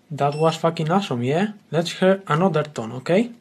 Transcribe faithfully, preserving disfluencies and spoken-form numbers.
That was fucking awesome, yeah? Let's hear another tone, okay?